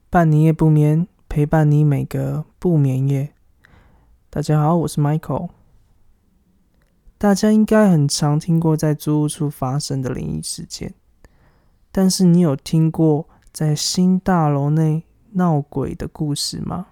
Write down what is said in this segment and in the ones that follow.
伴你夜不眠，陪伴你每个不眠夜。大家好，我是 Michael。大家应该很常听过在租屋处发生的灵异事件，但是你有听过在新大楼内闹鬼的故事吗？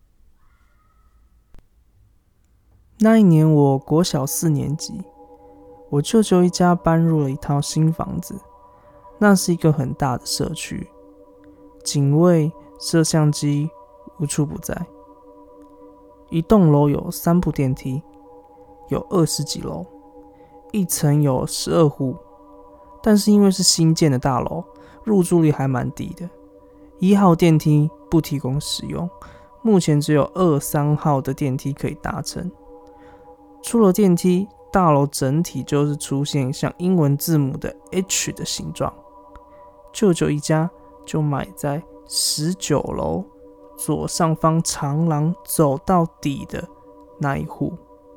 那一年我国小4年级，我舅舅一家搬入了一套新房子，那是一个很大的社区，警卫、摄像机无处不在。一栋楼有3部电梯，有20几楼，一层有12户，但是因为是新建的大楼，入住率还蛮低的。1号电梯不提供使用，目前只有2、3号的电梯可以搭乘。出了电梯，大楼整体就是出现像英文字母的 H 的形状。舅舅一家就买在19楼左上方长廊走到底的那一户。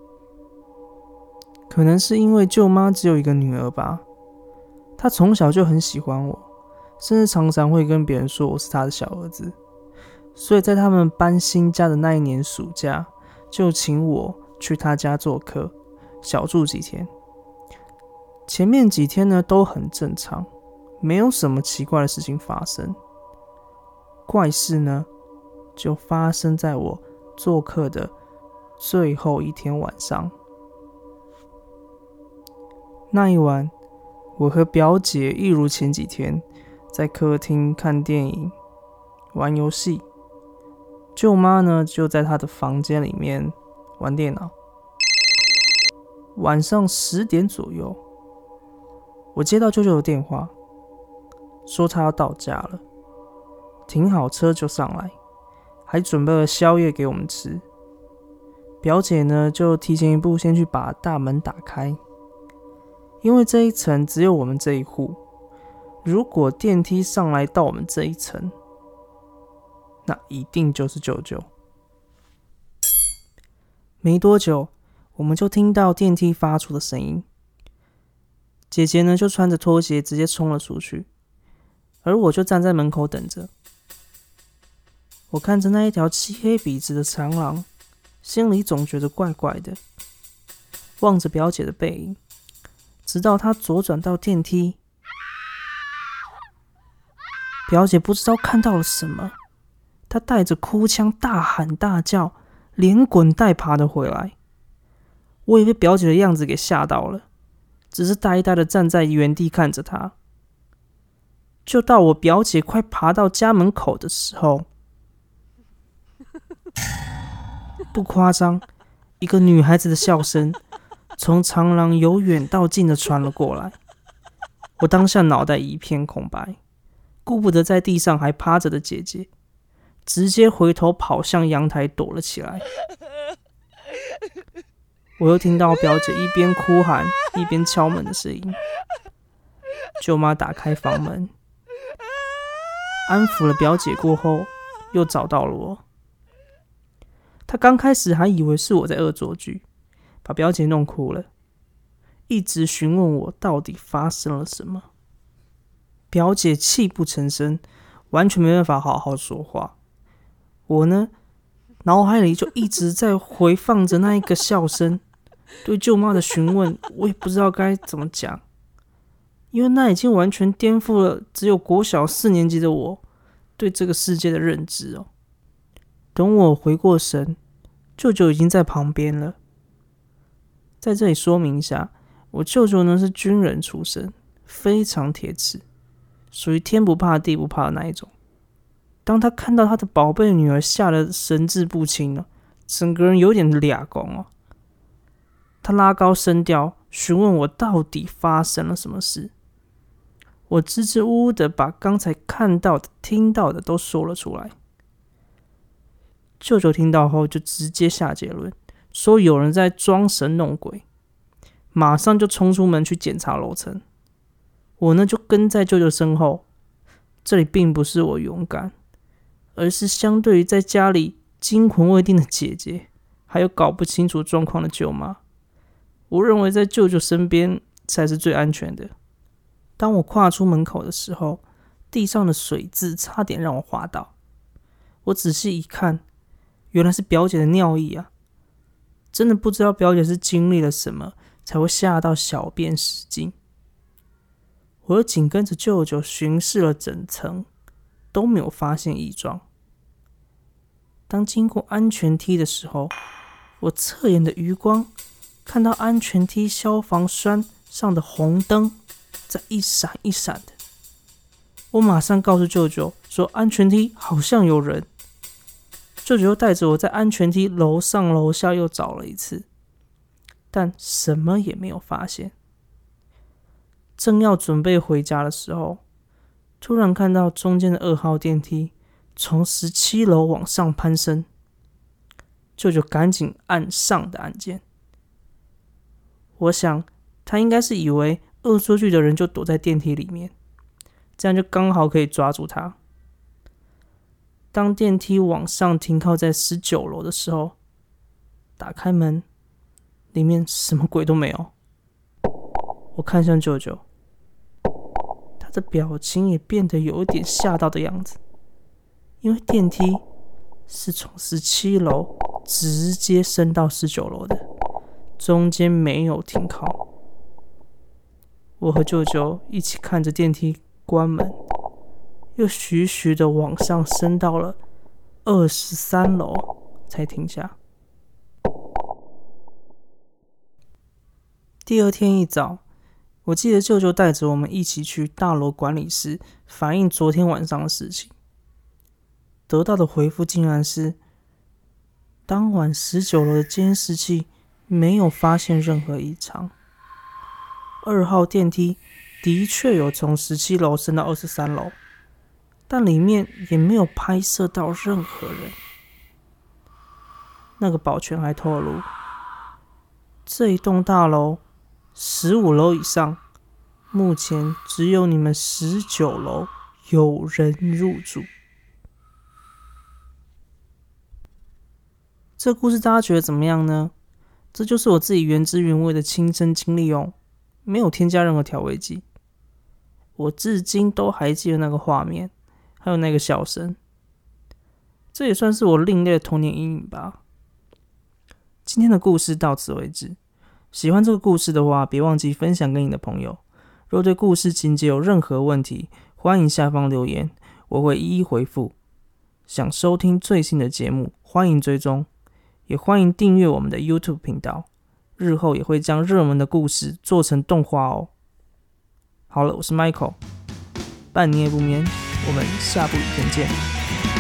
可能是因为舅妈只有一个女儿吧，她从小就很喜欢我，甚至常常会跟别人说我是她的小儿子。所以在他们搬新家的那一年暑假，就请我去她家做客，小住几天。前面几天呢都很正常，没有什么奇怪的事情发生。怪事呢就发生在我做客的最后一天晚上。那一晚，我和表姐一如前几天，在客厅看电影、玩游戏。舅妈呢，就在她的房间里面玩电脑。晚上10点左右，我接到舅舅的电话，说他要到家了，停好车就上来，还准备了宵夜给我们吃。表姐呢，就提前一步先去把大门打开，因为这一层只有我们这一户，如果电梯上来到我们这一层，那一定就是舅舅。没多久，我们就听到电梯发出的声音。姐姐呢，就穿着拖鞋直接冲了出去，而我就站在门口等着。我看着那一条漆黑笔直的长廊，心里总觉得怪怪的。望着表姐的背影，直到她左转到电梯，表姐不知道看到了什么，她带着哭腔大喊大叫，连滚带爬的回来。我也被表姐的样子给吓到了，只是呆呆的站在原地看着她。就到我表姐快爬到家门口的时候，不夸张，一个女孩子的笑声从长廊由远到近的传了过来。我当下脑袋一片空白，顾不得在地上还趴着的姐姐，直接回头跑向阳台躲了起来。我又听到表姐一边哭喊一边敲门的声音。舅妈打开房门，安抚了表姐过后，又找到了我。她刚开始还以为是我在恶作剧，把表姐弄哭了，一直询问我到底发生了什么。表姐泣不成声，完全没办法好好说话。我呢，脑海里就一直在回放着那一个笑声。对舅妈的询问，我也不知道该怎么讲，因为那已经完全颠覆了只有国小4年级的我对这个世界的认知哦。等我回过神，舅舅已经在旁边了。在这里说明一下，我舅舅呢是军人出身，非常铁齿，属于天不怕地不怕的那一种。当他看到他的宝贝女儿吓得神志不清了，整个人有点俩公哦。他拉高声调询问我到底发生了什么事。我支支吾吾的把刚才看到的、听到的都说了出来。舅舅听到后就直接下结论，说有人在装神弄鬼，马上就冲出门去检查楼层。我呢就跟在舅舅身后。这里并不是我勇敢，而是相对于在家里惊魂未定的姐姐，还有搞不清楚状况的舅妈，我认为在舅舅身边才是最安全的。当我跨出门口的时候，地上的水渍差点让我滑倒。 我仔细一看，原来是表姐的尿液啊！真的不知道表姐是经历了什么，才会吓到小便失禁。我又紧跟着舅舅巡视了整层，都没有发现异状。当经过安全梯的时候，我侧眼的余光看到安全梯消防栓上的红灯在一闪一闪的。我马上告诉舅舅说安全梯好像有人。舅舅又带着我在安全梯楼上楼下又找了一次，但什么也没有发现。正要准备回家的时候，突然看到中间的2号电梯从17楼往上攀升，舅舅赶紧按上的按键。我想他应该是以为恶作剧的人就躲在电梯里面，这样就刚好可以抓住他。当电梯往上停靠在19楼的时候，打开门，里面什么鬼都没有。我看向舅舅，他的表情也变得有一点吓到的样子，因为电梯是从17楼直接升到19楼的，中间没有停靠。我和舅舅一起看着电梯关门，又徐徐的往上升到了23楼才停下。第二天一早，我记得舅舅带着我们一起去大楼管理室反映昨天晚上的事情，得到的回复竟然是当晚19楼的监视器没有发现任何异常，2号电梯的确有从17楼升到23楼，但里面也没有拍摄到任何人。那个保全还透露，这一栋大楼15楼以上，目前只有你们19楼有人入住。这故事大家觉得怎么样呢？这就是我自己原汁原味的亲身经历哦，没有添加任何调味剂。我至今都还记得那个画面，还有那个笑声，这也算是我另类的童年阴影吧。今天的故事到此为止，喜欢这个故事的话，别忘记分享给你的朋友。若对故事情节有任何问题，欢迎下方留言，我会一一回复。想收听最新的节目，欢迎追踪，也欢迎订阅我们的 YouTube 频道，日后也会将热门的故事做成动画哦。好了，我是 Michael， 半年不眠，我们下部影片见。